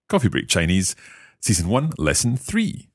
Coffee Break Chinese, Season 1, Lesson 3.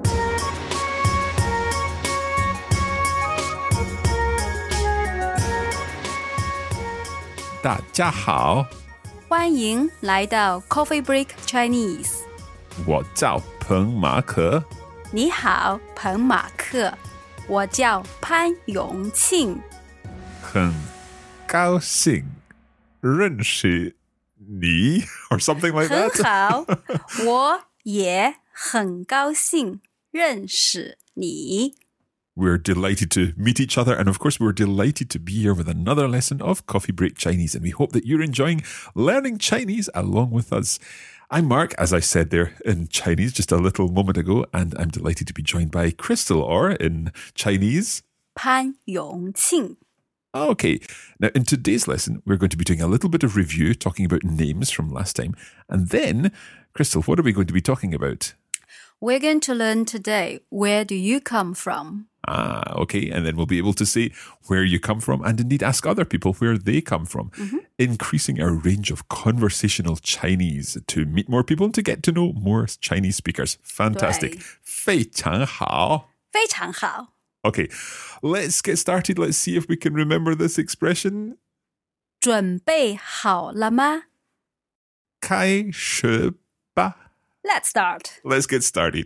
大家好， 欢迎来到 Coffee Break Chinese。 我叫彭马可。 你好，彭马克，我叫潘永庆。 很高兴认识你 or something like 很 that. 好，我也很高兴认识你。 We're delighted to meet each other, and of course we're delighted to be here with another lesson of Coffee Break Chinese, and we hope that you're enjoying learning Chinese along with us. I'm Mark, as I said there in Chinese just a little moment ago, and I'm delighted to be joined by Crystal, or in Chinese, 潘永庆。 Okay, now in today's lesson, we're going to be doing a little bit of review, talking about names from last time. And then, Crystal, what are we going to be talking about? We're going to learn today, where do you come from? Okay, and then we'll be able to say where you come from and indeed ask other people where they come from, increasing our range of conversational Chinese to meet more people and to get to know more Chinese speakers. Fantastic. 对。 非常好。 非常好。 Okay, let's get started. Let's see if we can remember this expression. 准备好了吗？ 开始吧。 Let's start. Let's get started.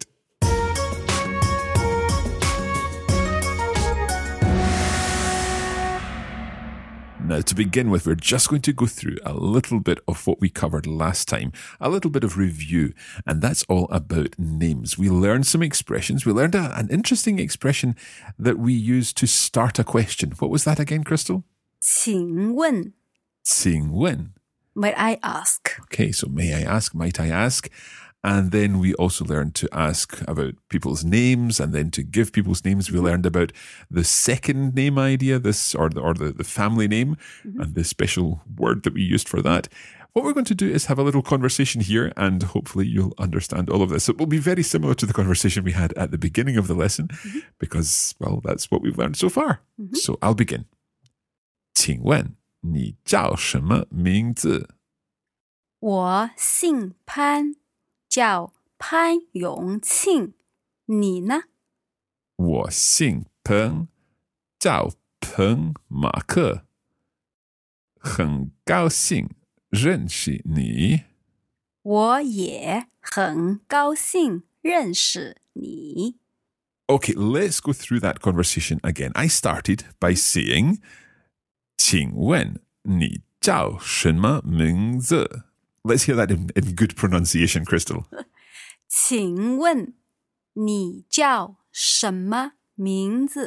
Now, to begin with, we're just going to go through a little bit of what we covered last time, a little bit of review, and that's all about names. We learned some expressions. We learned an interesting expression that we use to start a question. What was that again, Crystal? 请问请问. Might I ask? Okay, so may I ask, might I ask? And then we also learned to ask about people's names and then to give people's names. We learned about the second name idea, or the family name, and the special word that we used for that. What we're going to do is have a little conversation here, and hopefully you'll understand all of this. It will be very similar to the conversation we had at the beginning of the lesson, because, well, that's what we've learned so far. So I'll begin. 请问你叫什么名字？ 我姓潘，叫潘永庆。你呢？ 我姓彭，叫彭马克。很高兴认识你。 我也很高兴认识你。 Okay, let's go through that conversation again. I started by saying, 请问你叫什么名字？ Let's hear that in good pronunciation, Crystal. 请问你叫什么名字？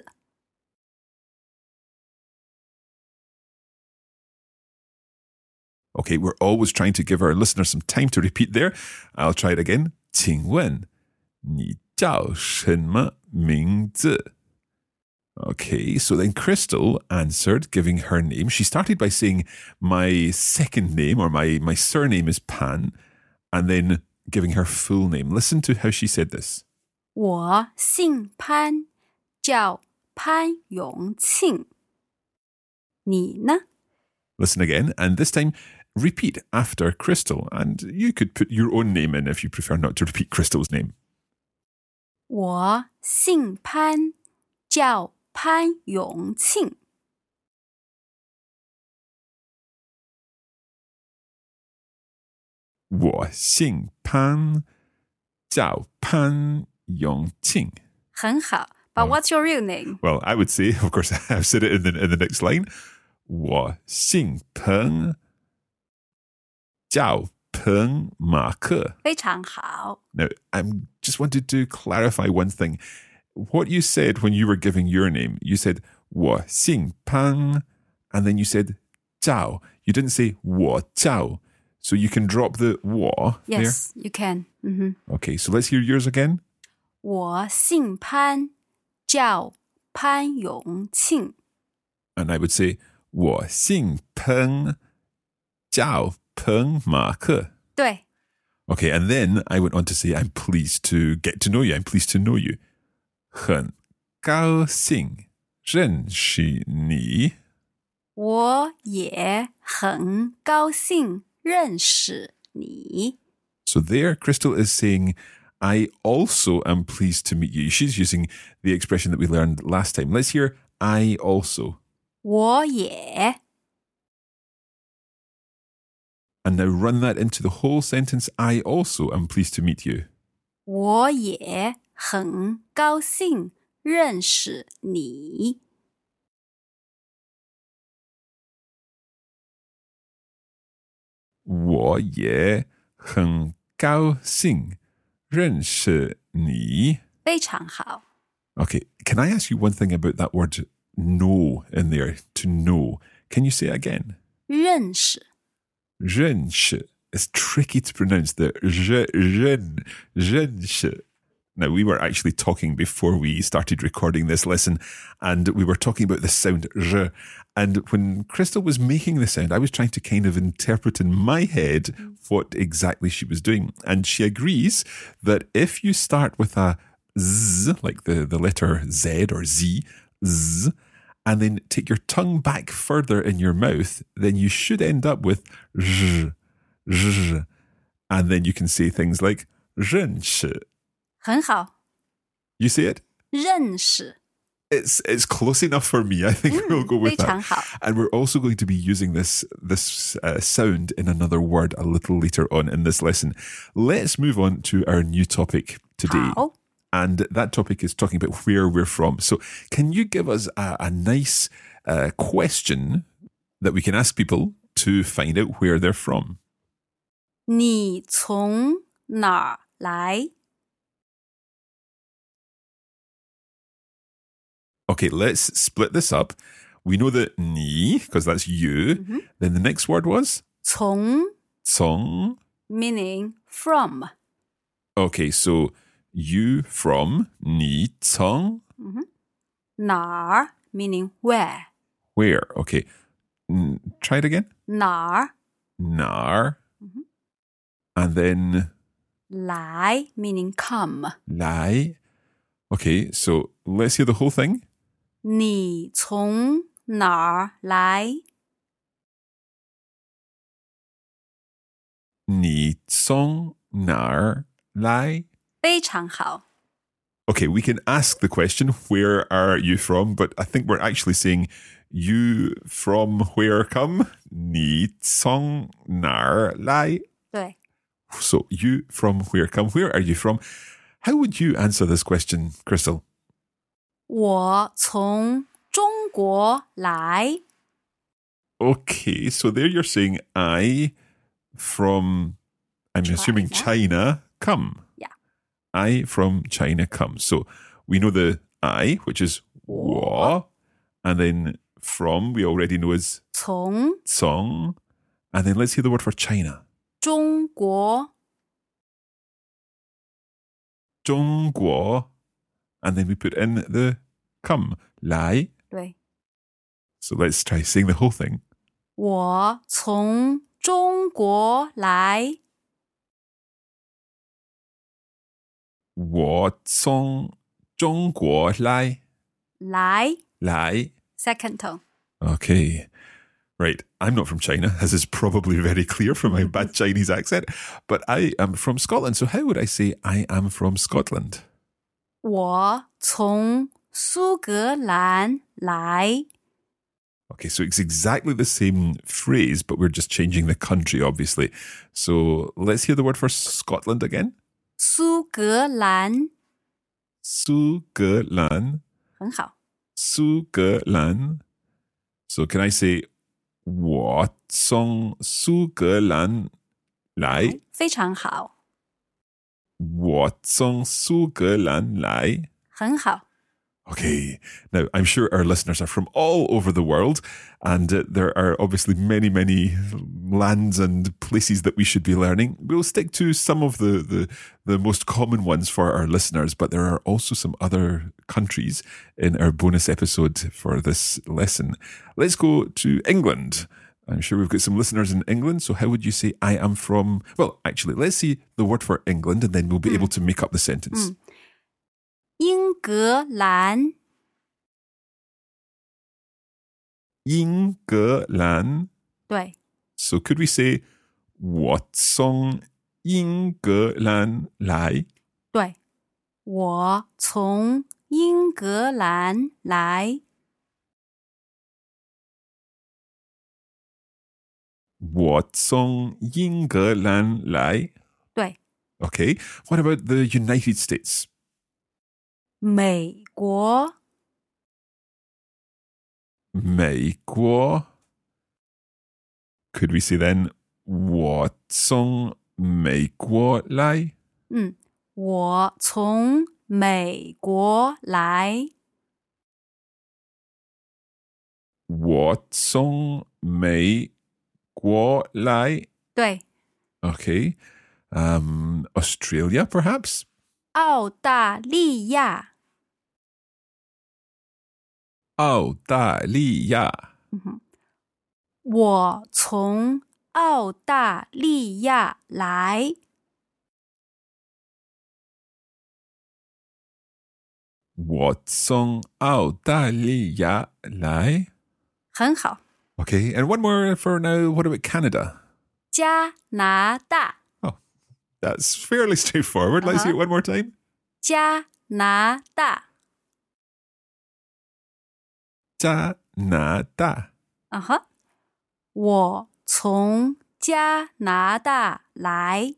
Okay, we're always trying to give our listeners some time to repeat there. I'll try it again. 请问你叫什么名字？ Okay, so then Crystal answered, giving her name. She started by saying, my second name, or my surname is Pan, and then giving her full name. Listen to how she said this. 我姓潘，叫潘永庆。你呢？ Listen again, and this time repeat after Crystal, and you could put your own name in if you prefer not to repeat Crystal's name. 我姓潘，叫潘永庆。 我姓潘，叫潘永庆。 很好， but what's your real name? Well, I would say, of course, I've said it in the next line. 我姓彭，叫彭马克。 非常好。 Now, I just wanted to clarify one thing. What you said when you were giving your name, you said 我姓潘, and then you said 叫. You didn't say 我叫. So you can drop the 我 Yes, you can. there. Okay, so let's hear yours again. 我姓潘，叫潘永庆。 And I would say 我姓彭，叫彭马克。 对。 Okay, and then I went on to say, I'm pleased to get to know you. I'm pleased to know you. 很高兴认识你。 我也很高兴认识你。 So there, Crystal is saying, I also am pleased to meet you. She's using the expression that we learned last time. Let's hear I also. 我也 And now run that into the whole sentence. I also am pleased to meet you. 我也很高兴认识你。 我也很高兴认识你。 非常好。 Okay, can I ask you one thing about that word know in there? To know. Can you say it again? 认识认识. It's tricky to pronounce the 认识. Now, we were actually talking before we started recording this lesson, and we were talking about the sound r. And when Crystal was making the sound, I was trying to kind of interpret in my head what exactly she was doing. And she agrees that if you start with a z, like the letter Z or Z, z, and then take your tongue back further in your mouth, then you should end up with r, r. And then you can say things like 认识. 很好 You say it? 认识 It's close enough for me. I think we'll go with 非常 that. 好 And we're also going to be using this sound in another word a little later on in this lesson. Let's move on to our new topic today. 好 And that topic is talking about where we're from. So can you give us a nice question that we can ask people to find out where they're from? 你从哪儿来 Okay, let's split this up. We know that 你, because that's you. Then the next word was 从从. meaning from Okay, so you from 你从哪儿 meaning where where? Okay, try it again. 哪儿 Nar. And then 来 meaning come 来. Okay, so let's hear the whole thing. 你从哪儿来你从哪儿来? 非常好 Okay, we can ask the question, where are you from? But I think we're actually saying, you from where come? 你从哪儿来? 对 So, you from where come? Where are you from? How would you answer this question, Crystal? 我从中国来 Okay, so there you're saying, I from, I'm assuming China, come. Yeah. I from China come. So we know the I, which is 我, and then from, we already know is 从 cong. And then let's hear the word for China. 中国中国. And then we put in the come, 来. 对 So let's try saying the whole thing. 我从中国来我从中国来. 来来. second tone Okay. Right. I'm not from China, as is probably very clear from my bad Chinese accent, but I am from Scotland. So how would I say I am from Scotland? 我从苏格兰来 Okay, so it's exactly the same phrase, but we're just changing the country, obviously. So let's hear the word for Scotland again. 苏格兰苏格兰. 很好苏格兰. So can I say 我从苏格兰来? 非常好我从苏格兰来? 很好 Okay, now I'm sure our listeners are from all over the world, and there are obviously many, many lands and places that we should be learning. We'll stick to some of the most common ones for our listeners, but there are also some other countries in our bonus episode for this lesson. Let's go to England. I'm sure we've got some listeners in England, so how would you say I am from? Well, actually, let's see the word for England, and then we'll be able to make up the sentence. 英格兰英格兰. 对 So could we say 我从英格兰来。 对，我从英格兰来。 我从英格兰来。 对， Okay, what about the United States? 美国。 美国。Could we say then, 我从美国来？ 我从美国来。 我从美国来。 对， Okay. Australia, perhaps? 澳大利亚。 澳大利亚。 我从澳大利亚来。 我从澳大利亚来。 很好。 Okay, and one more for now. What about Canada? 加拿大。 Oh, that's fairly straightforward. Let's hear it one more time. 加拿大。 加拿大。 我从加拿大来。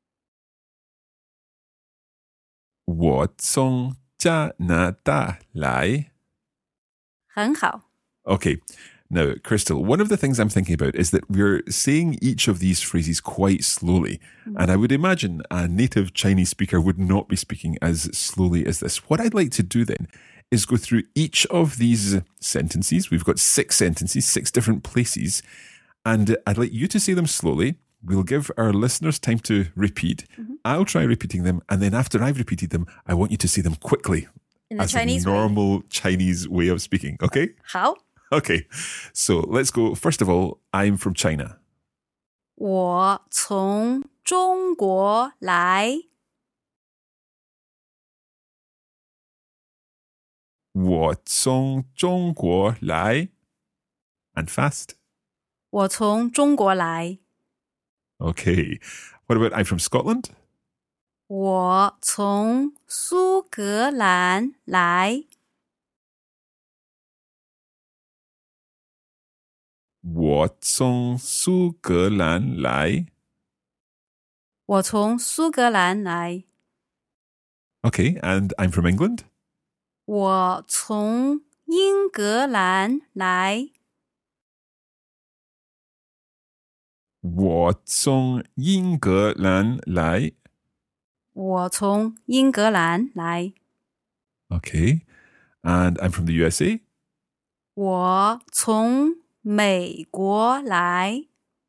我从加拿大来。 很好。 Okay. Now, Crystal, one of the things I'm thinking about is that we're saying each of these phrases quite slowly. And I would imagine a native Chinese speaker would not be speaking as slowly as this. What I'd like to do then is go through each of these sentences. We've got 6 sentences, 6 different places. And I'd like you to say them slowly. We'll give our listeners time to repeat. I'll try repeating them. And then after I've repeated them, I want you to say them quickly. In the as Chinese a normal Chinese way of speaking. Okay? 好。 Okay, so let's go. First of all, I'm from China. 我从中国来。 我从中国来. And fast. 我从中国来。 Okay. What about I'm from Scotland? 我从苏格兰来。 我从苏格兰来。 我从苏格兰来。 Okay, and I'm from England? 我从英格兰来。 我从英格兰来。 我从英格兰来。 Okay, and I'm from the USA? 我从美国来。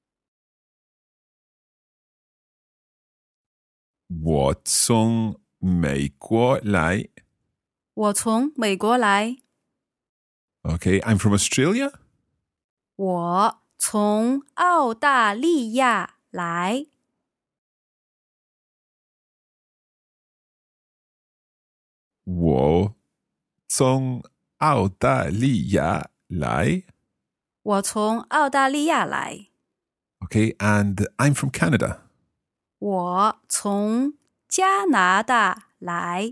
我从美国来。 我从美国来。 Okay, I'm from Australia? 我从澳大利亚来。 我从澳大利亚来。 我从澳大利亚来。 Okay, and I'm from Canada. 我从加拿大来。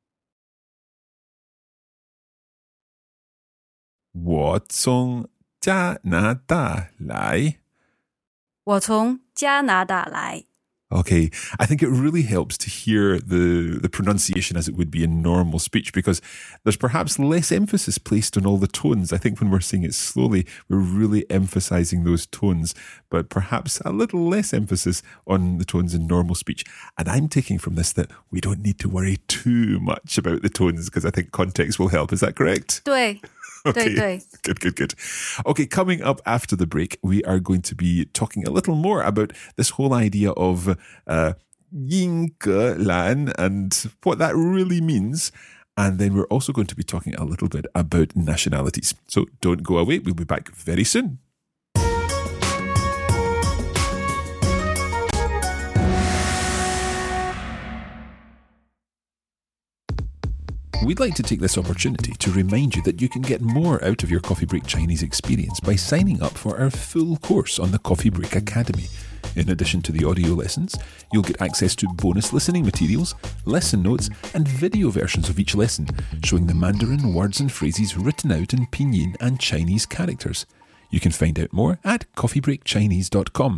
我从加拿大来。 我从加拿大来。 Okay, I think it really helps to hear the pronunciation as it would be in normal speech because there's perhaps less emphasis placed on all the tones. I think when we're saying it slowly, we're really emphasizing those tones, but perhaps a little less emphasis on the tones in normal speech. And I'm taking from this that we don't need to worry too much about the tones because I think context will help. Is that correct? 对。 Okay. 对。 Good. Okay, coming up after the break, we are going to be talking a little more about this whole idea of Yin Ge Lan and what that really means. And then we're also going to be talking a little bit about nationalities. So don't go away. We'll be back very soon. We'd like to take this opportunity to remind you that you can get more out of your Coffee Break Chinese experience by signing up for our full course on the Coffee Break Academy. In addition to the audio lessons, you'll get access to bonus listening materials, lesson notes, and video versions of each lesson, showing the Mandarin words and phrases written out in Pinyin and Chinese characters. You can find out more at coffeebreakchinese.com.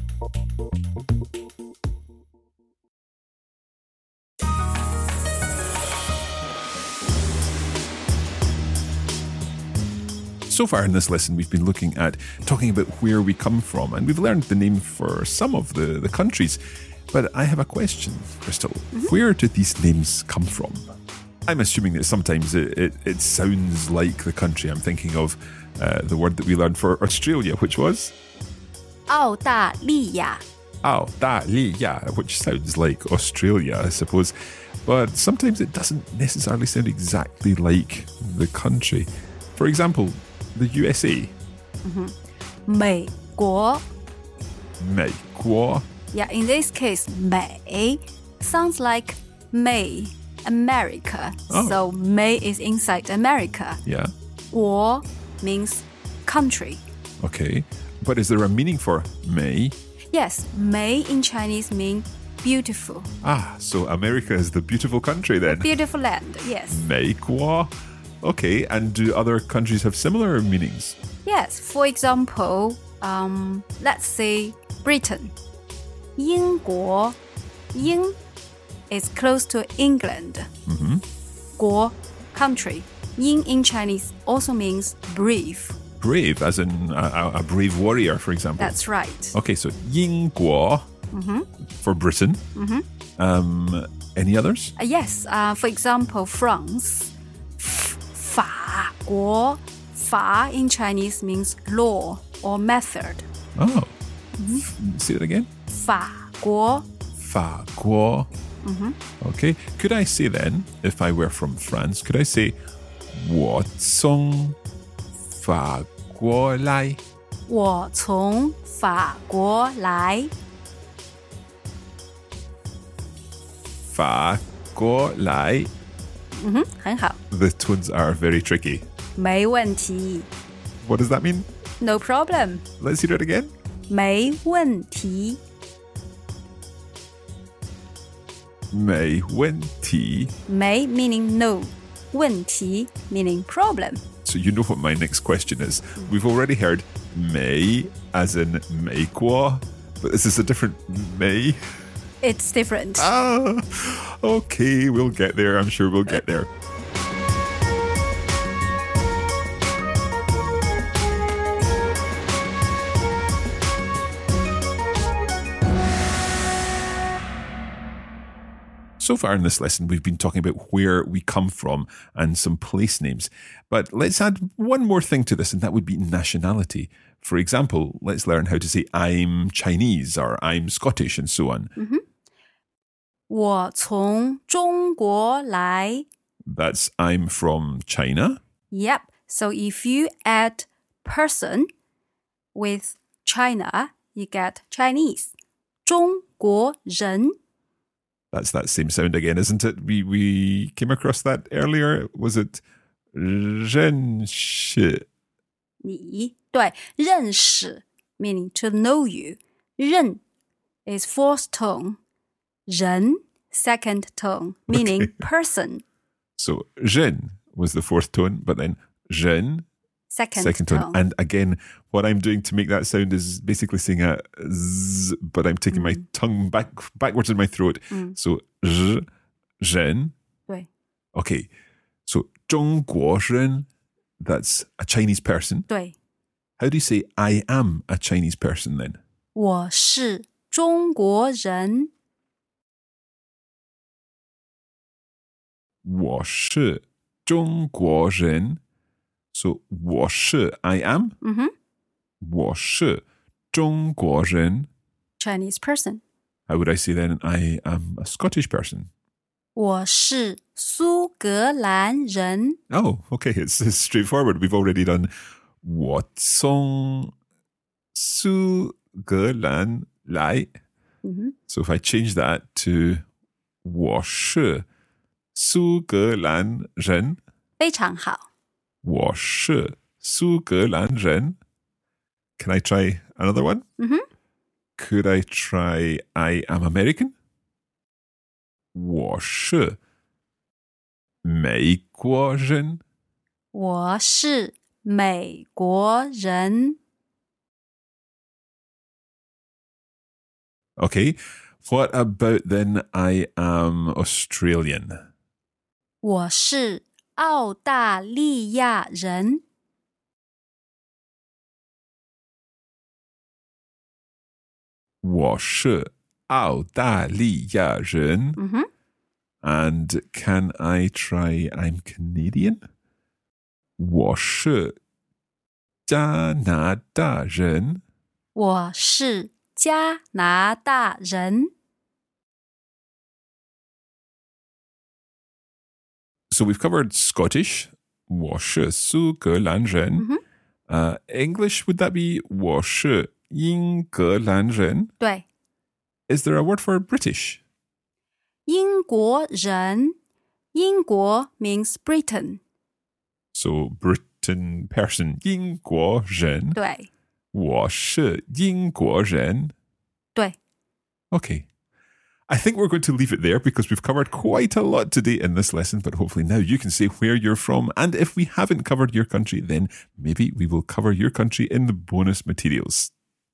So far in this lesson, we've been looking at talking about where we come from, and we've learned the name for some of the countries. But I have a question, Crystal. Where do these names come from? I'm assuming that sometimes it sounds like the country. I'm thinking of the word that we learned for Australia, which was 澳大利亚澳大利亚, which sounds like Australia, I suppose. But sometimes it doesn't necessarily sound exactly like the country. For example, the USA. 美国美国. Yeah, in this case, 美 sounds like May, America. Oh. So May is inside America. Yeah. 国 means country. Okay. But is there a meaning for 美? Yes, May in Chinese means beautiful. So America is the beautiful country then. Beautiful land, yes. 美国. Okay, and do other countries have similar meanings? Yes, for example, let's say Britain. 英国 英 is close to England. 国 country. 英 in Chinese also means brave. Brave, as in a brave warrior, for example. That's right. Okay, so 英国for Britain. Any others? Yes, for example, France. 法国 法 in Chinese means law or method. Oh. Say it again. 法国法国. Okay. Could I say then, if I were from France, could I say 我从法国来? 我从法国来法国来. 很好 The tones are very tricky. 没问题 What does that mean? No problem. Let's hear it again. 没问题没问题. 没 meaning no. 问题 meaning problem. So you know what my next question is. We've already heard 美 as in 美国, but is this a different 美? It's different. Okay, we'll get there. I'm sure we'll get there. So far in this lesson, we've been talking about where we come from and some place names. But let's add one more thing to this, and that would be nationality. For example, let's learn how to say I'm Chinese or I'm Scottish and so on. 我从中国来 That's I'm from China. Yep. So if you add person with China, you get Chinese. 中国人 That's that same sound again, isn't it? We came across that earlier. Was it 认识? 你对认识 meaning to know you. 认 is fourth tone. 人 second tone meaning person. So 人 was the fourth tone, but then 人 Second tone. tone. And again, what I'm doing to make that sound is basically saying a z, but I'm taking my tongue backwards in my throat. So 人. 对 Okay. So 中国人, that's a Chinese person. 对 How do you say I am a Chinese person then? 我是中国人我是中国人. So 我是 I am. 我是中国人. Chinese person. How would I say then I am a Scottish person? 我是苏格兰人 Oh, okay. It's straightforward. We've already done 我从苏格兰来. So if I change that to 我是苏格兰人. 非常好我是苏格兰人. Can I try another one? could I try I am American? 我是美国人。 我是美国人。 Okay, what about then I am Australian? 我是澳大利亚人。 我是澳大利亚人。And can I try I'm Canadian? 我是加拿大人。 我是加拿大人。 So we've covered Scottish, 我是苏格兰人。English, would that be 我是英格兰人？ 对。 Is there a word for British? 英国人。英国 means Britain. So Britain person, 英国人。 对。 我是英国人。 对。 Okay. I think we're going to leave it there because we've covered quite a lot today in this lesson, but hopefully now you can say where you're from. And if we haven't covered your country, then maybe we will cover your country in the bonus materials.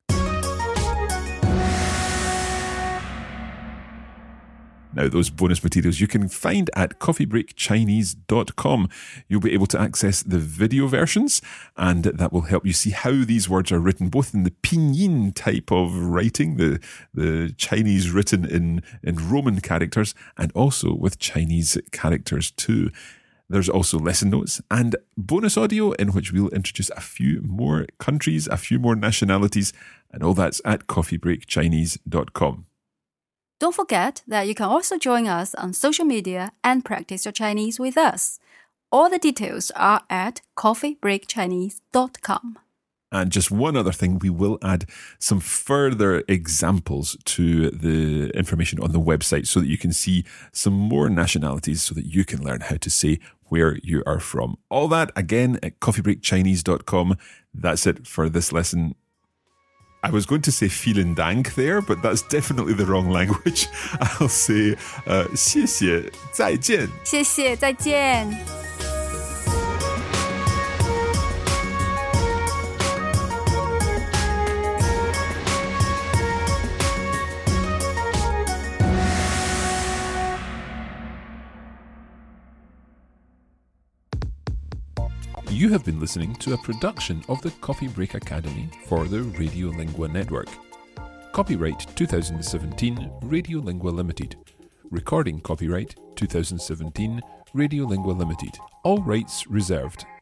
Now, those bonus materials you can find at coffeebreakchinese.com. You'll be able to access the video versions, and that will help you see how these words are written, both in the pinyin type of writing, the Chinese written in Roman characters, and also with Chinese characters too. There's also lesson notes and bonus audio in which we'll introduce a few more countries, a few more nationalities, and all that's at coffeebreakchinese.com. Don't forget that you can also join us on social media and practice your Chinese with us. All the details are at coffeebreakchinese.com. And just one other thing, we will add some further examples to the information on the website so that you can see some more nationalities so that you can learn how to say where you are from. All that, again, at coffeebreakchinese.com. That's it for this lesson. I was going to say vielen Dank there, but that's definitely the wrong language. I'll say 谢谢再见。 谢谢再见。 You have been listening to a production of the Coffee Break Academy for the Radiolingua Network. Copyright 2017 Radiolingua Limited. Recording copyright 2017 Radiolingua Limited. All rights reserved.